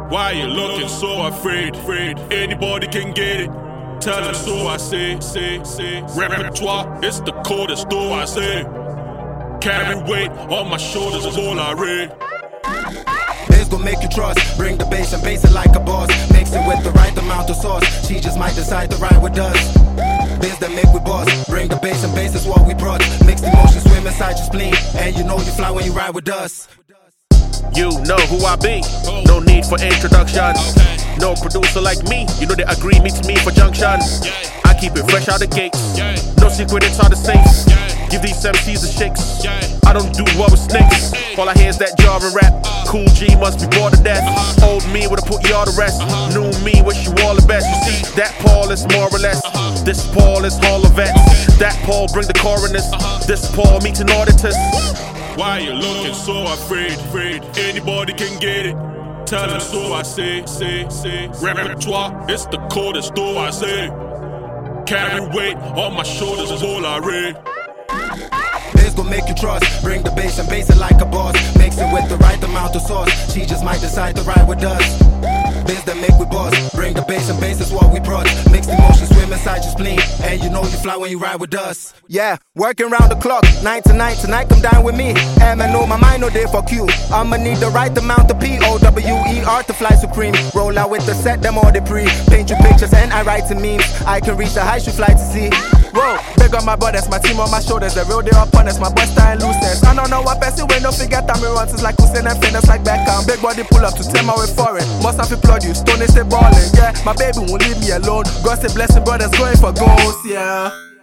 Why you looking so afraid? Anybody can get it. Tell them so I say. Repertoire, it's the coldest though I say. Carry weight on my shoulders is all I read. Bass gon' make you trust. Bring the bass and bass it like a boss. Mix it with the right amount of sauce. She just might decide to ride with us. Bass that make we boss. Bring the bass and bass is what we brought. Mixed emotions swim inside your spleen. And you know you fly when you ride with us. You know who I be, no need for introduction. No producer like me, you know they agree meets me for junction. I keep it fresh out the gate, no secret inside the safe. Give these MCs the shakes, I don't do what with snakes. All I hear is that jar and rap. Cool G must be bored to death. Old me would've put y'all to rest. New me wish you all the best. You see, that Paul is more or less. This Paul is Hall of Vets. That Paul bring the coroners. This Paul meets an auditors. Why you looking so afraid? Anybody can get it. Tell them so I say. Repertoire, it's the coldest though I say. Carry weight on my shoulders is all I read. Bass gon' make you trust. Bring the bass and bass it like a boss. Mix it with the right amount of sauce. She just might decide to ride with us. Bass that make we boss. Bring the bass and bass is what we brought. Mixed emotions swim inside your spleen. And you know you fly when you ride with us. Yeah, working round the clock, 9 to 9. Tonight come down with me. know my mind no day for Q. I'ma need the right amount of POWER to fly supreme. Roll out with the set, them all the pre. Paint you pictures and I write to memes. I can reach the heights you fly to see. Whoa, big on my brothers, my team on my shoulders. The real they upon us, my boy style looseness. I don't know what person when no figure time me runs. It's like Hussein and fitness like Beckham. Big body pull up to tell my way foreign. Must have applaud you, Stone is stay ballin'. Yeah, my baby won't leave me alone. God say blessing brothers going for goals, yeah.